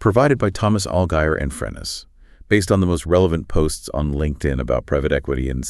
provided by Thomas Allgeier and Frennis. Based on the most relevant posts on LinkedIn about private equity and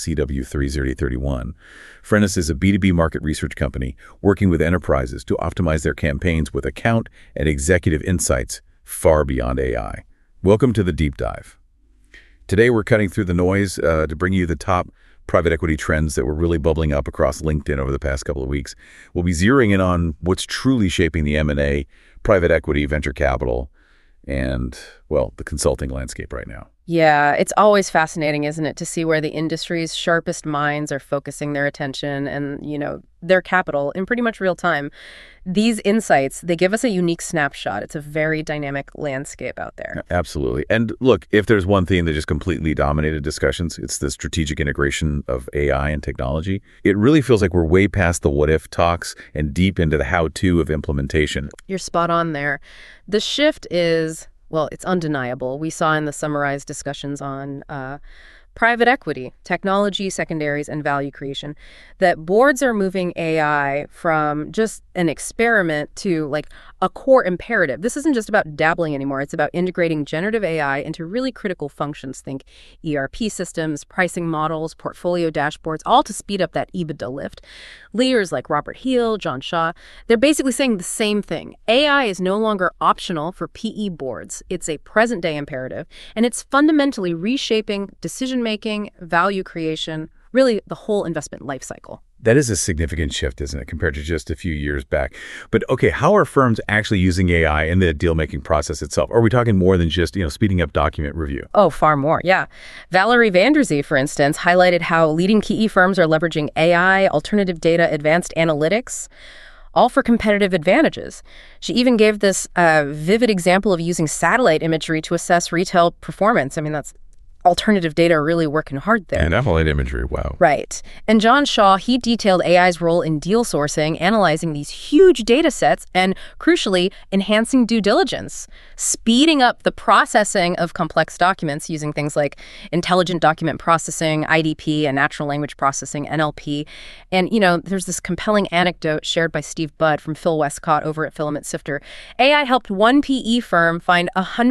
CW3031, Frennis is a B2B market research company working with enterprises to optimize their campaigns with account and executive insights far beyond AI. Welcome to the Deep Dive. Today we're cutting through the noise to bring you the top private equity trends that were really bubbling up across LinkedIn over the past couple of weeks. We'll be zeroing in on what's truly shaping the M&A, private equity, venture capital, and, well, the consulting landscape right now. Yeah, it's always fascinating, isn't it, to see where the industry's sharpest minds are focusing their attention and, their capital in pretty much real time. These insights, they give us a unique snapshot. It's a very dynamic landscape out there. Absolutely. And look, if there's one theme that just completely dominated discussions, it's the strategic integration of AI and technology. It really feels like we're way past the what-if talks and deep into the how-to of implementation. You're spot on there. The shift is, well, it's undeniable. We saw in the summarized discussions on private equity, technology, secondaries, and value creation, that boards are moving AI from just an experiment to like a core imperative. This isn't just about dabbling anymore. It's about integrating generative AI into really critical functions. Think ERP systems, pricing models, portfolio dashboards, all to speed up that EBITDA lift. Leaders like Robert Heal, John Shaw, they're basically saying the same thing. AI is no longer optional for PE boards. It's a present-day imperative, and it's fundamentally reshaping decision-making, value creation, really the whole investment life cycle. That is a significant shift, isn't it, compared to just a few years back? But okay, how are firms actually using AI in the deal-making process itself? Are we talking more than just, speeding up document review? Oh, far more, yeah. Valerie Vanderzee, for instance, highlighted how leading PE firms are leveraging AI, alternative data, advanced analytics, all for competitive advantages. She even gave this vivid example of using satellite imagery to assess retail performance. I mean, that's alternative data are really working hard there. And satellite imagery, wow. Right. And John Shaw, he detailed AI's role in deal sourcing, analyzing these huge data sets, and crucially, enhancing due diligence, speeding up the processing of complex documents using things like intelligent document processing, IDP, and natural language processing, NLP. And, there's this compelling anecdote shared by Steve Budd from Phil Westcott over at Filament Sifter. AI helped one PE firm find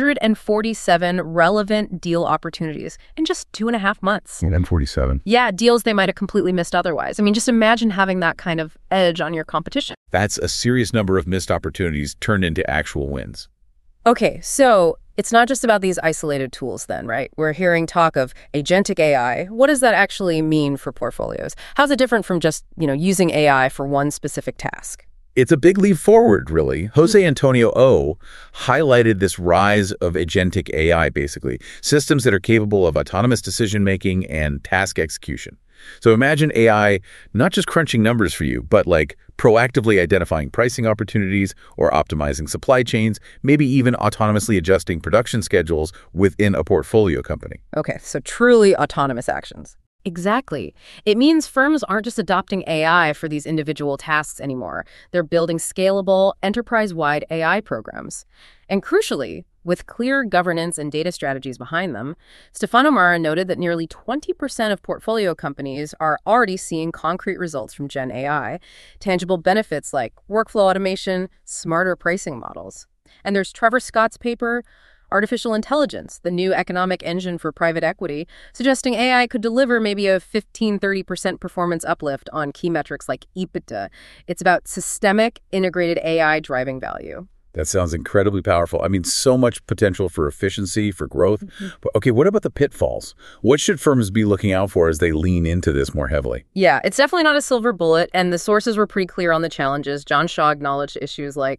147 relevant deal opportunities in just 2.5 months. And 47. Yeah, deals they might have completely missed otherwise. I mean, just imagine having that kind of edge on your competition. That's a serious number of missed opportunities turned into actual wins. Okay, so it's not just about these isolated tools then, right? We're hearing talk of agentic AI. What does that actually mean for portfolios? How's it different from just, using AI for one specific task? It's a big leap forward, really. Jose Antonio O highlighted this rise of agentic AI, basically, systems that are capable of autonomous decision-making and task execution. So imagine AI not just crunching numbers for you, but like proactively identifying pricing opportunities or optimizing supply chains, maybe even autonomously adjusting production schedules within a portfolio company. Okay, so truly autonomous actions. Exactly. It means firms aren't just adopting AI for these individual tasks anymore. They're building scalable, enterprise-wide AI programs. And crucially, with clear governance and data strategies behind them, Stefano Marra noted that nearly 20% of portfolio companies are already seeing concrete results from Gen AI, tangible benefits like workflow automation, smarter pricing models. And there's Trevor Scott's paper, Artificial Intelligence, the new economic engine for private equity, suggesting AI could deliver maybe a 15-30% performance uplift on key metrics like EBITDA. It's about systemic, integrated AI driving value. That sounds incredibly powerful. I mean, so much potential for efficiency, for growth. But okay, what about the pitfalls? What should firms be looking out for as they lean into this more heavily? Yeah, it's definitely not a silver bullet, and the sources were pretty clear on the challenges. John Shaw acknowledged issues like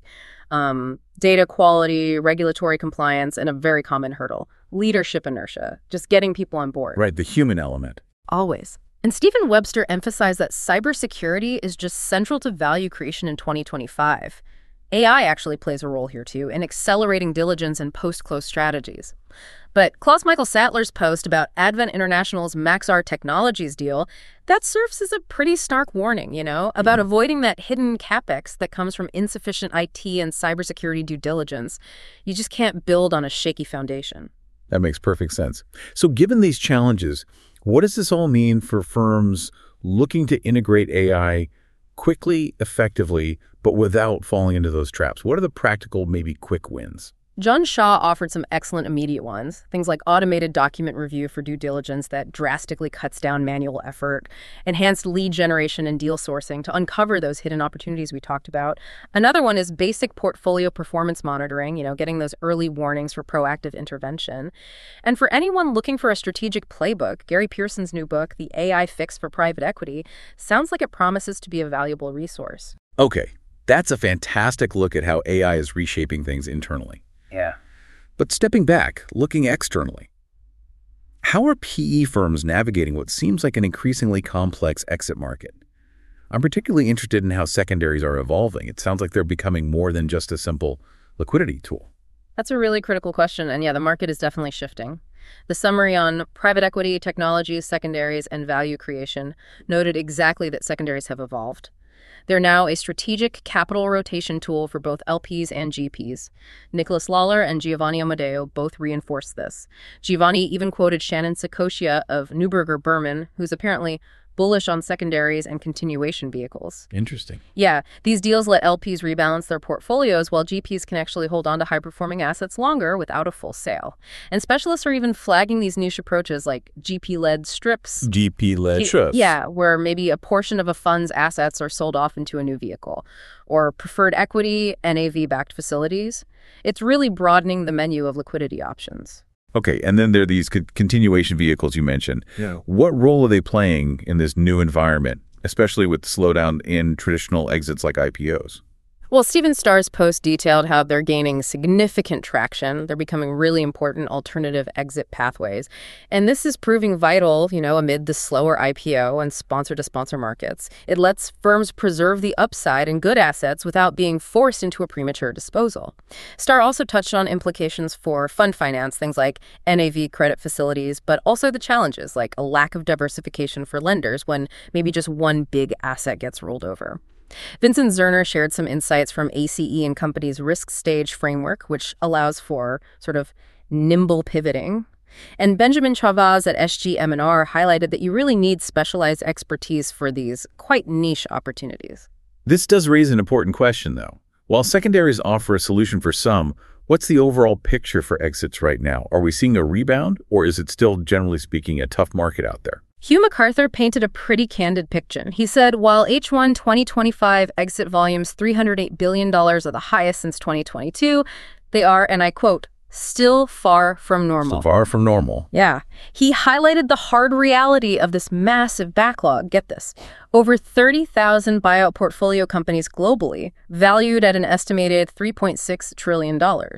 data quality, regulatory compliance, and a very common hurdle, leadership inertia, just getting people on board. Right, the human element. Always. And Stephen Webster emphasized that cybersecurity is just central to value creation in 2025. AI actually plays a role here, too, in accelerating diligence and post-close strategies. But Klaus-Michael Sattler's post about Advent International's Maxar Technologies deal, that serves as a pretty stark warning, about avoiding that hidden CapEx that comes from insufficient IT and cybersecurity due diligence. You just can't build on a shaky foundation. That makes perfect sense. So given these challenges, what does this all mean for firms looking to integrate AI quickly, effectively, but without falling into those traps? What are the practical, maybe quick wins? John Shaw offered some excellent immediate ones, things like automated document review for due diligence that drastically cuts down manual effort, enhanced lead generation and deal sourcing to uncover those hidden opportunities we talked about. Another one is basic portfolio performance monitoring, getting those early warnings for proactive intervention. And for anyone looking for a strategic playbook, Gary Pearson's new book, The AI Fix for Private Equity, sounds like it promises to be a valuable resource. Okay, that's a fantastic look at how AI is reshaping things internally. Yeah. But stepping back, looking externally, how are PE firms navigating what seems like an increasingly complex exit market? I'm particularly interested in how secondaries are evolving. It sounds like they're becoming more than just a simple liquidity tool. That's a really critical question, and yeah, the market is definitely shifting. The summary on private equity, technology, secondaries, and value creation noted exactly that secondaries have evolved. They're now a strategic capital rotation tool for both LPs and GPs. Nicholas Lawler and Giovanni Amadeo both reinforced this. Giovanni even quoted Shannon Secocia of Neuberger Berman, who's apparently bullish on secondaries and continuation vehicles. Interesting. Yeah, these deals let LPs rebalance their portfolios while GPs can actually hold on to high-performing assets longer without a full sale. And specialists are even flagging these niche approaches like GP-led strips. GP-led strips. Yeah, where maybe a portion of a fund's assets are sold off into a new vehicle. Or preferred equity, NAV-backed facilities. It's really broadening the menu of liquidity options. Okay, and then there are these continuation vehicles you mentioned. Yeah. What role are they playing in this new environment, especially with the slowdown in traditional exits like IPOs? Well, Stephen Starr's post detailed how they're gaining significant traction. They're becoming really important alternative exit pathways. And this is proving vital, amid the slower IPO and sponsor-to-sponsor markets. It lets firms preserve the upside in good assets without being forced into a premature disposal. Starr also touched on implications for fund finance, things like NAV credit facilities, but also the challenges like a lack of diversification for lenders when maybe just one big asset gets rolled over. Vincent Zerner shared some insights from ACE & Company's risk stage framework, which allows for sort of nimble pivoting. And Benjamin Chavez at SGM&R highlighted that you really need specialized expertise for these quite niche opportunities. This does raise an important question, though. While secondaries offer a solution for some, what's the overall picture for exits right now? Are we seeing a rebound, or is it still, generally speaking, a tough market out there? Hugh MacArthur painted a pretty candid picture. He said, while H1 2025 exit volumes $308 billion are the highest since 2022, they are, and I quote, still far from normal. So far from normal. Yeah. He highlighted the hard reality of this massive backlog. Get this. Over 30,000 buyout portfolio companies globally, valued at an estimated $3.6 trillion.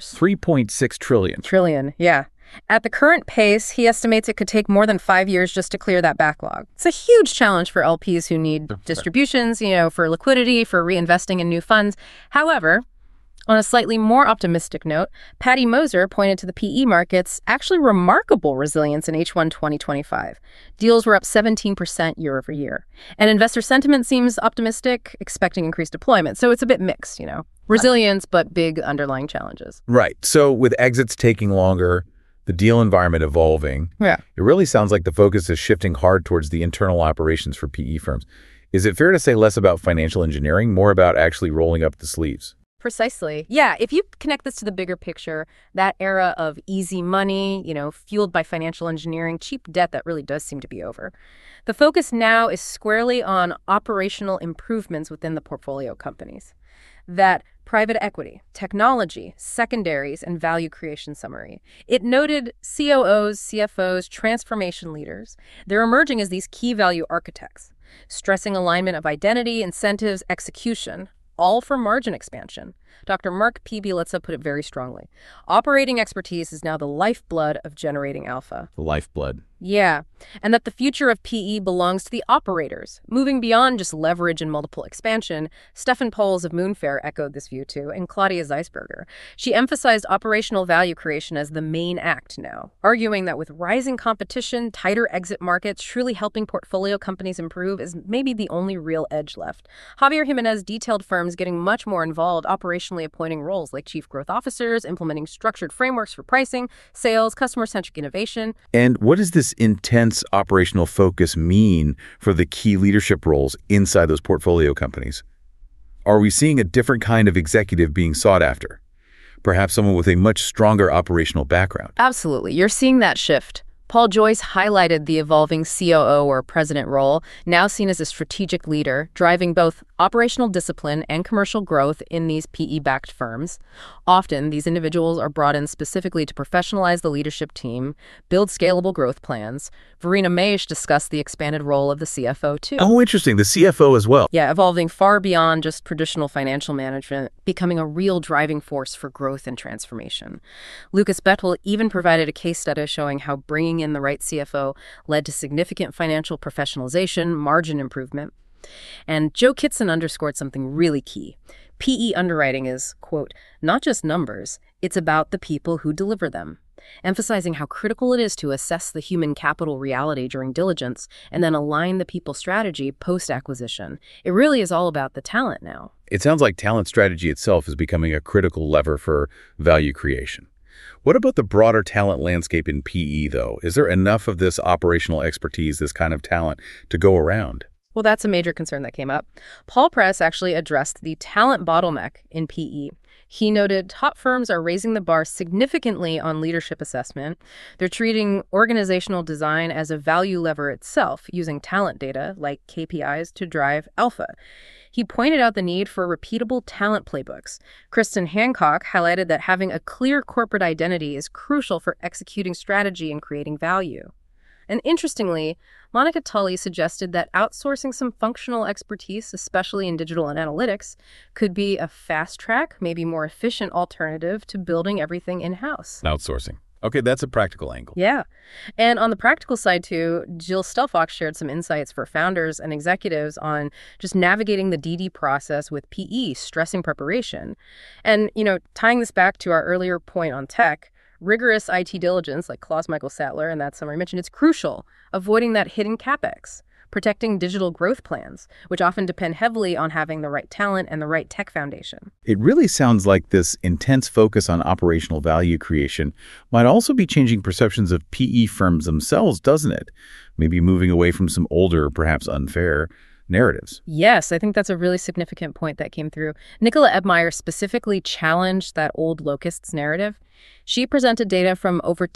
$3.6 trillion. Trillion, yeah. At the current pace, he estimates it could take more than 5 years just to clear that backlog. It's a huge challenge for LPs who need distributions, for liquidity, for reinvesting in new funds. However, on a slightly more optimistic note, Patty Moser pointed to the PE market's actually remarkable resilience in H1 2025. Deals were up 17% year over year. And investor sentiment seems optimistic, expecting increased deployment. So it's a bit mixed, Resilience, but big underlying challenges. Right. So with exits taking longer, the deal environment evolving, yeah, it really sounds like the focus is shifting hard towards the internal operations for PE firms. Is it fair to say less about financial engineering, more about actually rolling up the sleeves? Precisely. Yeah, if you connect this to the bigger picture, that era of easy money, fueled by financial engineering, cheap debt, that really does seem to be over. The focus now is squarely on operational improvements within the portfolio companies. That private equity, technology, secondaries, and value creation summary. It noted COOs, CFOs, transformation leaders. They're emerging as these key value architects, stressing alignment of identity, incentives, execution, all for margin expansion. Dr. Mark P. Bielitsa put it very strongly. Operating expertise is now the lifeblood of generating alpha. The lifeblood. Yeah, and that the future of PE belongs to the operators. Moving beyond just leverage and multiple expansion, Stefan Poles of Moonfair echoed this view too, and Claudia Zeisberger. She emphasized operational value creation as the main act now, arguing that with rising competition, tighter exit markets, truly helping portfolio companies improve is maybe the only real edge left. Javier Jimenez detailed firms getting much more involved, operationally appointing roles like chief growth officers, implementing structured frameworks for pricing, sales, customer-centric innovation. And what does this intense operational focus mean for the key leadership roles inside those portfolio companies? Are we seeing a different kind of executive being sought after? Perhaps someone with a much stronger operational background. Absolutely. You're seeing that shift. Paul Joyce highlighted the evolving COO or president role, now seen as a strategic leader, driving both operational discipline and commercial growth in these PE-backed firms. Often, these individuals are brought in specifically to professionalize the leadership team, build scalable growth plans. Verena Maish discussed the expanded role of the CFO, too. Oh, interesting. The CFO as well. Yeah, evolving far beyond just traditional financial management, becoming a real driving force for growth and transformation. Lucas Bettel even provided a case study showing how bringing in the right CFO led to significant financial professionalization, margin improvement. And Joe Kitson underscored something really key. PE underwriting is, quote, not just numbers, it's about the people who deliver them, emphasizing how critical it is to assess the human capital reality during diligence and then align the people strategy post-acquisition. It really is all about the talent now. It sounds like talent strategy itself is becoming a critical lever for value creation. What about the broader talent landscape in PE, though? Is there enough of this operational expertise, this kind of talent, to go around? Well, that's a major concern that came up. Paul Press actually addressed the talent bottleneck in PE. He noted top firms are raising the bar significantly on leadership assessment. They're treating organizational design as a value lever itself, using talent data like KPIs to drive alpha. He pointed out the need for repeatable talent playbooks. Kristen Hancock highlighted that having a clear corporate identity is crucial for executing strategy and creating value. And interestingly, Monica Tully suggested that outsourcing some functional expertise, especially in digital and analytics, could be a fast track, maybe more efficient alternative to building everything in-house. Outsourcing. Okay, that's a practical angle. Yeah. And on the practical side, too, Jill Stelfox shared some insights for founders and executives on just navigating the DD process with PE, stressing preparation. And, tying this back to our earlier point on tech, rigorous IT diligence, like Klaus Michael Sattler and that summary mentioned, it's crucial, avoiding that hidden CapEx, protecting digital growth plans, which often depend heavily on having the right talent and the right tech foundation. It really sounds like this intense focus on operational value creation might also be changing perceptions of PE firms themselves, doesn't it? Maybe moving away from some older, perhaps unfair narratives. Yes, I think that's a really significant point that came through. Nicola Ebmeyer specifically challenged that old locusts narrative. She presented data from over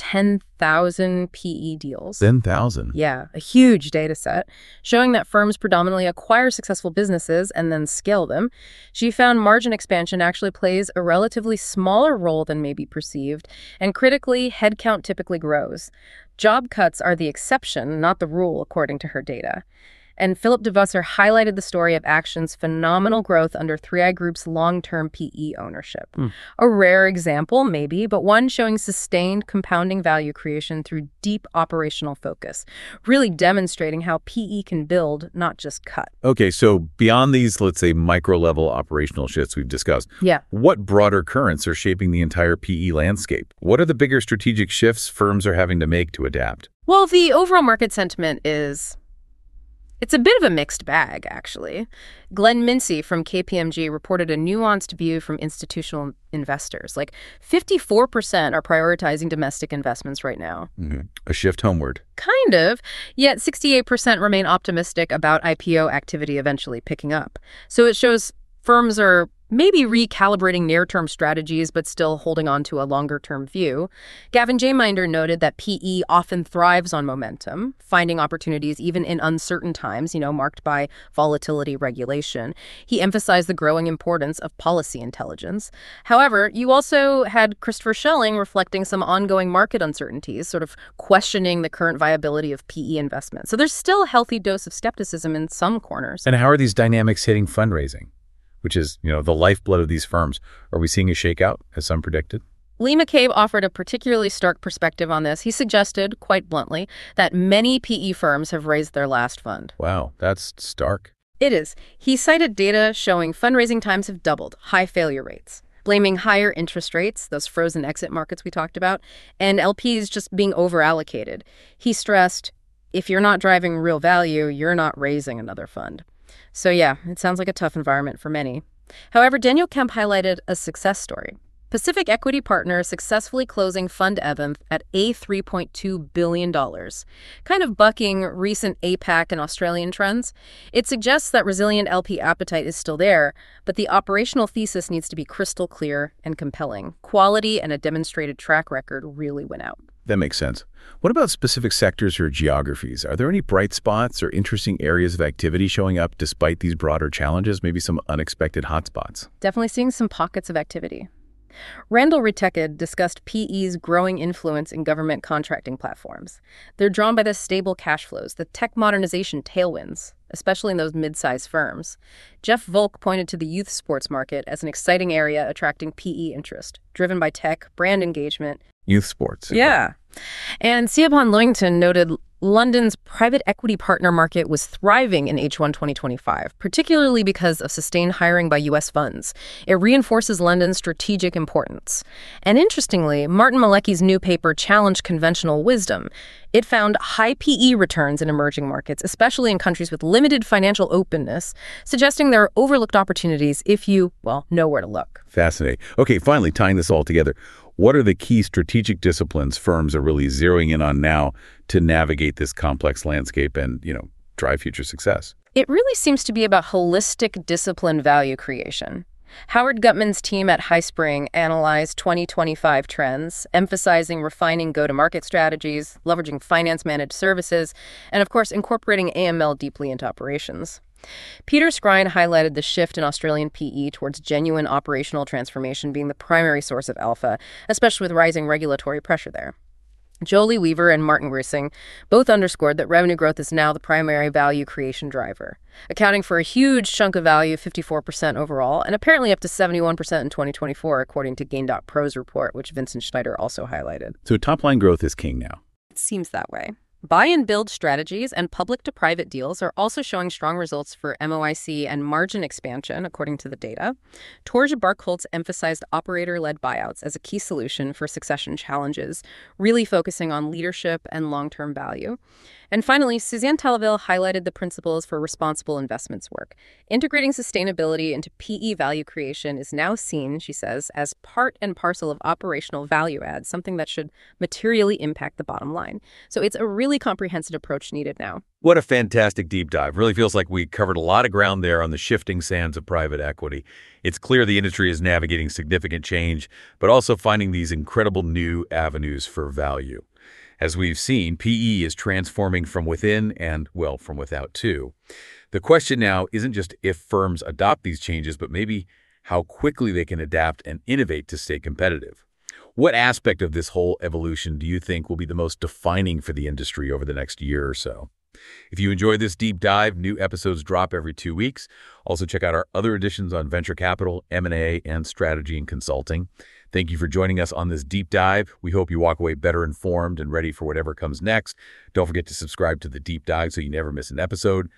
10,000 PE deals. 10,000? Yeah, a huge data set, showing that firms predominantly acquire successful businesses and then scale them. She found margin expansion actually plays a relatively smaller role than may be perceived, and critically, headcount typically grows. Job cuts are the exception, not the rule, according to her data. And Philip DeVusser highlighted the story of Action's phenomenal growth under 3i Group's long-term PE ownership. A rare example, maybe, but one showing sustained compounding value creation through deep operational focus, really demonstrating how PE can build, not just cut. Okay, so beyond these, let's say, micro-level operational shifts we've discussed, what broader currents are shaping the entire PE landscape? What are the bigger strategic shifts firms are having to make to adapt? Well, the overall market sentiment it's a bit of a mixed bag, actually. Glenn Mincy from KPMG reported a nuanced view from institutional investors. Like 54% are prioritizing domestic investments right now. A shift homeward. Kind of. Yet 68% remain optimistic about IPO activity eventually picking up. So it shows firms are maybe recalibrating near-term strategies, but still holding on to a longer-term view. Gavin Jaminder noted that PE often thrives on momentum, finding opportunities even in uncertain times, marked by volatility regulation. He emphasized the growing importance of policy intelligence. However, you also had Christopher Schelling reflecting some ongoing market uncertainties, sort of questioning the current viability of PE investment. So there's still a healthy dose of skepticism in some corners. And how are these dynamics hitting fundraising, which is, the lifeblood of these firms? Are we seeing a shakeout, as some predicted? Lee McCabe offered a particularly stark perspective on this. He suggested, quite bluntly, that many PE firms have raised their last fund. Wow, that's stark. It is. He cited data showing fundraising times have doubled, high failure rates, blaming higher interest rates, those frozen exit markets we talked about, and LPs just being over-allocated. He stressed, if you're not driving real value, you're not raising another fund. So yeah, it sounds like a tough environment for many. However, Daniel Kemp highlighted a success story. Pacific Equity Partners successfully closing Fund Evan at $3.2 billion, kind of bucking recent APAC and Australian trends. It suggests that resilient LP appetite is still there, but the operational thesis needs to be crystal clear and compelling. Quality and a demonstrated track record really win out. That makes sense. What about specific sectors or geographies? Are there any bright spots or interesting areas of activity showing up despite these broader challenges, maybe some unexpected hotspots? Definitely seeing some pockets of activity. Randall Reteked discussed PE's growing influence in government contracting platforms. They're drawn by the stable cash flows, the tech modernization tailwinds, especially in those mid-sized firms. Jeff Volk pointed to the youth sports market as an exciting area attracting PE interest, driven by tech, brand engagement. Youth sports. Yeah. And Siobhan Lewington noted London's private equity partner market was thriving in H1 2025, particularly because of sustained hiring by U.S. funds. It reinforces London's strategic importance. And interestingly, Martin Malecki's new paper challenged conventional wisdom. It found high PE returns in emerging markets, especially in countries with limited financial openness, suggesting there are overlooked opportunities if you, know where to look. Fascinating. Okay, finally, tying this all together, what are the key strategic disciplines firms are really zeroing in on now to navigate this complex landscape and, drive future success? It really seems to be about holistic discipline value creation. Howard Gutman's team at Highspring analyzed 2025 trends, emphasizing refining go-to-market strategies, leveraging finance-managed services, and of course, incorporating AML deeply into operations. Peter Skrine highlighted the shift in Australian PE towards genuine operational transformation being the primary source of alpha, especially with rising regulatory pressure there. Jolie Weaver and Martin Grissing both underscored that revenue growth is now the primary value creation driver, accounting for a huge chunk of value, 54% overall, and apparently up to 71% in 2024, according to Gain.pro's report, which Vincent Schneider also highlighted. So top-line growth is king now. It seems that way. Buy and build strategies and public-to-private deals are also showing strong results for MOIC and margin expansion, according to the data. Torge Barkholtz emphasized operator-led buyouts as a key solution for succession challenges, really focusing on leadership and long-term value. And finally, Suzanne Talaville highlighted the principles for responsible investments work. Integrating sustainability into PE value creation is now seen, she says, as part and parcel of operational value add, something that should materially impact the bottom line. So it's a really comprehensive approach needed now. What a fantastic deep dive. Really feels like we covered a lot of ground there on the shifting sands of private equity. It's clear the industry is navigating significant change, but also finding these incredible new avenues for value. As we've seen, PE is transforming from within and, from without too. The question now isn't just if firms adopt these changes, but maybe how quickly they can adapt and innovate to stay competitive. What aspect of this whole evolution do you think will be the most defining for the industry over the next year or so? If you enjoyed this deep dive, new episodes drop every 2 weeks. Also check out our other editions on venture capital, M&A, and strategy and consulting. Thank you for joining us on this deep dive. We hope you walk away better informed and ready for whatever comes next. Don't forget to subscribe to the deep dive so you never miss an episode.